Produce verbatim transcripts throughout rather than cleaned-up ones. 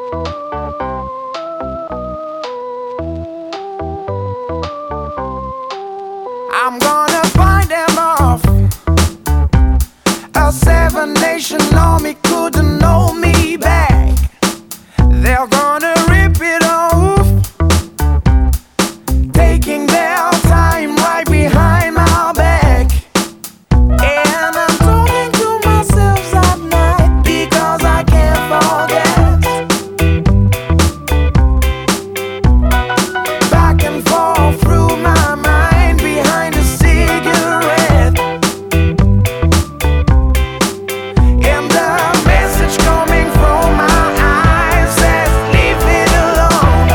I'm gonna find them off. A seven nation army couldn't hold me back. They're gonna rip it off, taking their time right behind my back. And I'm talking to myself at night because I can't forget. Back and forth through my mind behind a cigarette. And the message coming from my eyes says, leave it alone.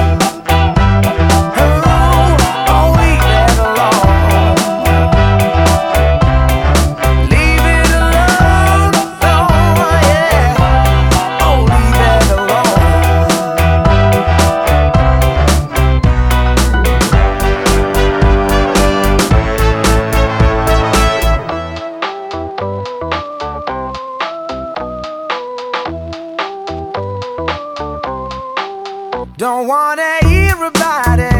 Oh, oh, leave it alone. Leave it alone. Oh, yeah. Oh, leave it alone. Don't wanna hear about it.